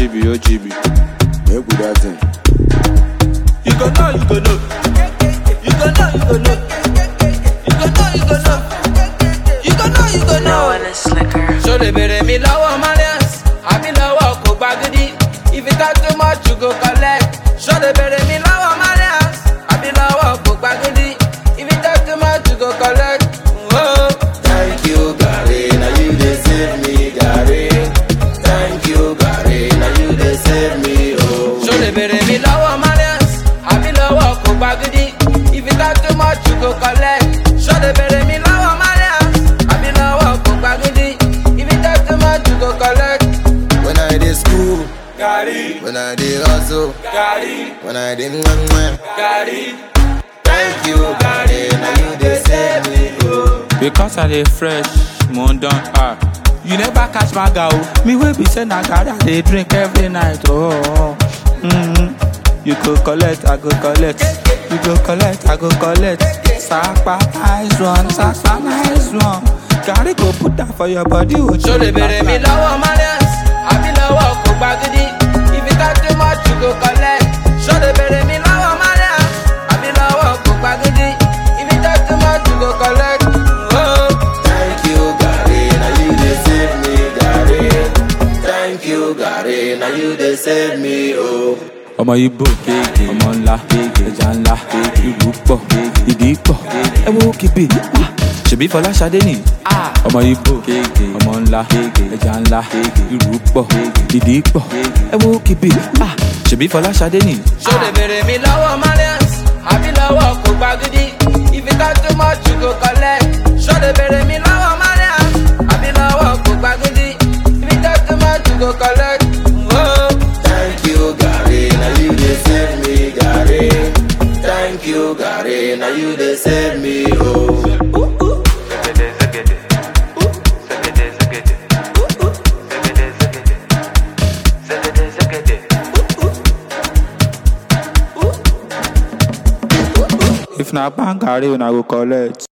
OGB. Make we that thing. You go know. You go know. No one is slicker. So they bury me low Malians. I be low go baggy. If it got too much, you go collect. So they bury me low Malians. I be low go baggy. If it got too much, you go collect. Oh. Thank you, Gary. Now you they save me, Gary. Thank you, Gary. Now you they save me, oh. So they bury me low Malians. I be low go baggy. If it got too much, you go collect. So they bury me low Malians. I be low go baggy. If it got too much, you go collect. When I did school, Gary, when I did hustle, Gary, when I did mwah. Gary. Thank you, Gary. Now you they save me, oh. Because I dey fresh, mon don you never catch my girl. Me wey be say na garri I dey drink every night. Oh. You go collect, I go collect. You go collect, I go collect. Sapa nice one. Garri go put that for your body. So they bury me low Malians. I be low go baggy. If it got too much, you go collect. So they bury me low Malians. I be low go baggy. If it got too much, you go collect. Oh. Thank you, Gary. Now you they save me, Gary. Thank you, Gary. Now you they save me, oh. ọmọ ibo ọmọ ńlá ẹja ńlá ìlú pọ̀ ìdí pọ̀ ẹ wo kébé ṣèbí Fọláṣadé ni ọmọ ibo ọmọ ńlá ẹja ńlá ìlú pọ̀ ìdí pọ̀ ẹ wo kébé ṣèbí Fọláṣadé ni. So they bury me low Malians. I be low go baggy. If it got too much, you go collect. So they bury me low Malians. I be low go baggy. If it got too much, you go collect. Oh. Thank you, Gary. Now you they save me, Gary. Thank you, Gary. Now you they save me, oh. If na bang garri una go collect.